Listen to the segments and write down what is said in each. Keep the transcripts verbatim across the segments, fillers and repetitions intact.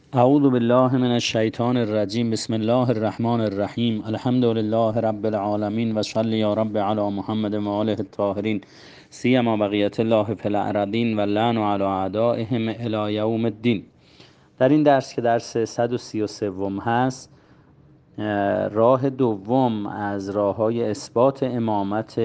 اعوذ بالله من الشیطان الرجیم. بسم الله الرحمن الرحیم. الحمد لله رب العالمین و صلی یا رب علی محمد و آله الطاهرین سیما بقیت الله فی الارضین و لعن علی اعدائهم الی یوم الدین. در این درس که درس صد و سی و سه هست، راه دوم از راههای اثبات امامت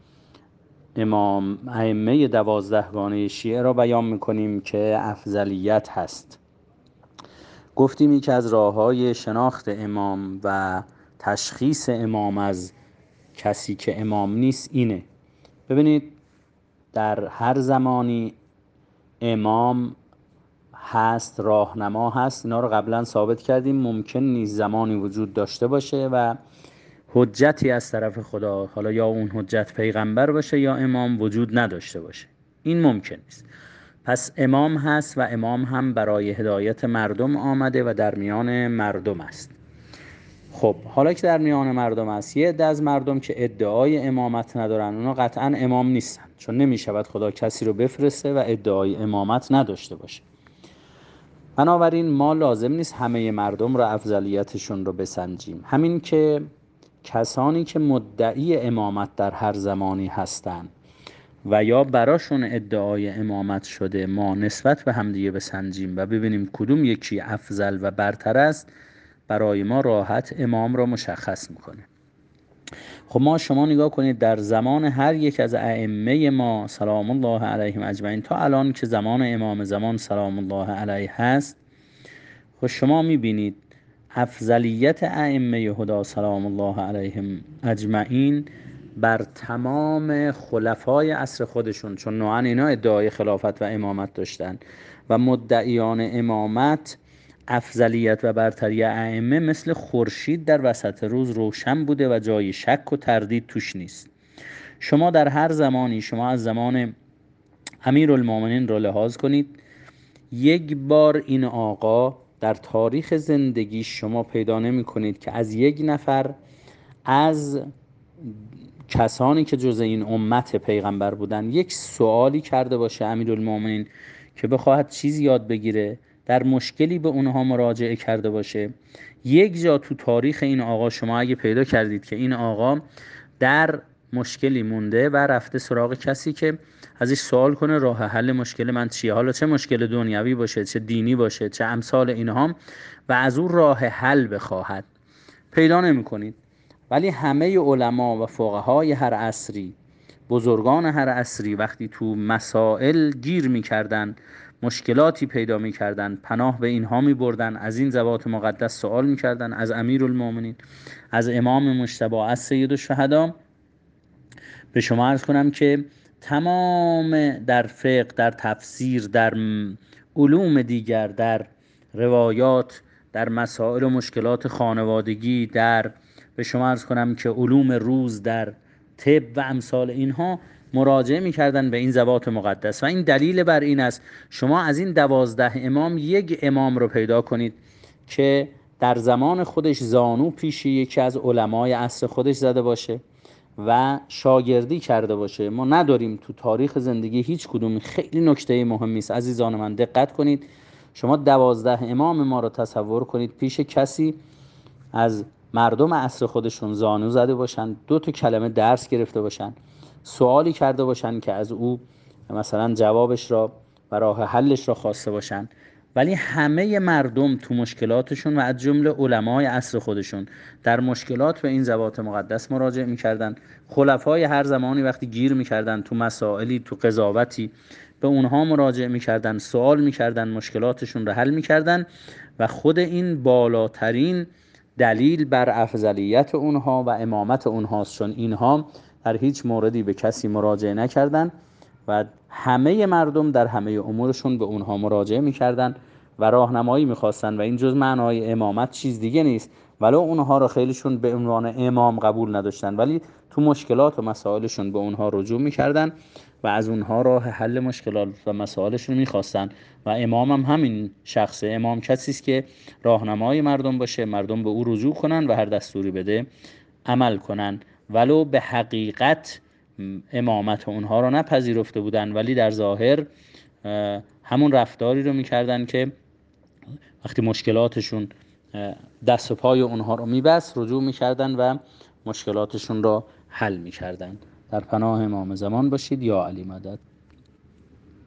امام ائمه دوازدهگانه شیعه را بیان میکنیم که افضلیت هست. گفتیم این که از راههای شناخت امام و تشخیص امام از کسی که امام نیست اینه. ببینید، در هر زمانی امام هست، راهنما هست. اینا رو قبلا ثابت کردیم. ممکن نیست زمانی وجود داشته باشه و حجتی از طرف خدا، حالا یا اون حجت پیغمبر باشه یا امام، وجود نداشته باشه. این ممکن نیست. پس امام هست و امام هم برای هدایت مردم آمده و در میان مردم است. خب حالا که در میان مردم است، یه عده از مردم که ادعای امامت ندارن، اونا قطعا امام نیستن، چون نمیشود خدا کسی رو بفرسته و ادعای امامت نداشته باشه. بنابراین ما لازم نیست همه مردم رو افضلیتشون رو بسنجیم. همین که کسانی که مدعی امامت در هر زمانی هستند و یا براشون ادعای امامت شده، ما نسبت به همدیگه بسنجیم و ببینیم کدوم یکی افضل و برتر است، برای ما راحت امام را مشخص میکنه. خب ما شما نگاه کنید، در زمان هر یک از ائمه ما سلام الله علیهم اجمعین تا الان که زمان امام زمان سلام الله علیه هست، خب شما میبینید افضلیت ائمه هدا سلام الله علیهم اجمعین بر تمام خلفای عصر خودشون، چون نوعا اینا ادعای خلافت و امامت داشتن و مدعیان امامت، افضلیت و برتری ائمه مثل خورشید در وسط روز روشن بوده و جای شک و تردید توش نیست. شما در هر زمانی، شما از زمان امیرالمومنین رو لحاظ کنید، یک بار این آقا در تاریخ زندگی شما پیدا نمی کنید که از یک نفر از کسانی که جز این امت پیغمبر بودن یک سوالی کرده باشه امیرالمومنین که بخواهد چیزی یاد بگیره، در مشکلی به اونها مراجعه کرده باشه. یک جا تو تاریخ این آقا شما اگه پیدا کردید که این آقا در مشکلی مونده و رفته سراغ کسی که ازش سوال کنه راه حل مشکل من چیه، حالا چه مشکل دنیوی باشه، چه دینی باشه، چه امثال اینها، و از اون راه حل بخواهد، پیدا نمی کنید. ولی همه علما و فقهای هر عصری، بزرگان هر عصری، وقتی تو مسائل گیر می کردن، مشکلاتی پیدا می کردن، پناه به اینها می بردن، از این ذوات مقدس سوال می کردن، از امیرالمومنین، از امام مجتبی، از سید الشهدا. به شما عرض کنم که تمام در فقه، در تفسیر، در علوم دیگر، در روایات، در مسائل و مشکلات خانوادگی، در به شما عرض کنم که علوم روز، در طب و امثال اینها، مراجعه می‌کردن به این ذوات مقدس. و این دلیل بر این است شما از این دوازده امام یک امام رو پیدا کنید که در زمان خودش زانو پیش یکی از علمای عصر خودش زده باشه و شاگردی کرده باشه. ما نداریم تو تاریخ زندگی هیچ کدوم. خیلی نکته مهمی است عزیزان من، دقت کنید. شما دوازده امام ما رو تصور کنید پیش کسی از مردم عصر خودشون زانو زده باشن، دو تا کلمه درس گرفته باشن، سوالی کرده باشن که از او مثلا جوابش را و راه حلش را خواسته باشن، ولی همه مردم تو مشکلاتشون و از جمله علمای عصر خودشون در مشکلات به این ذوات مقدس مراجعه میکردن. خلفای هر زمانی وقتی گیر میکردن تو مسائلی، تو قضاوتی، به اونها مراجعه میکردن، سوال میکردن، مشکلاتشون رو حل میکردن. و خود این بالاترین دلیل بر افضلیت اونها و امامت اونهاست، چون اینها در هیچ موردی به کسی مراجعه نکردن و همه مردم در همه امورشون به اونها مراجعه میکردن و راهنمایی میخواستن. و این جز معنای امامت چیز دیگه نیست، ولو اونها رو خیلیشون به عنوان امام قبول نداشتن، ولی تو مشکلات و مسائلشون به اونها رجوع میکردن و از اونها راه حل مشکلات و مسائلشون میخواستن. و امام هم همین شخصه. امام کسی است که راهنمای مردم باشه، مردم به او رجوع کنن و هر دستوری بده عمل کنن، ولو به حقیقت امامت اونها رو نپذیرفته بودن، ولی در ظاهر همون رفتاری رو میکردن که وقتی مشکلاتشون دست و پای اونها رو میبست رجوع میکردن و مشکلاتشون رو حل میکردن. در پناه امام زمان باشید. یا علی مدد.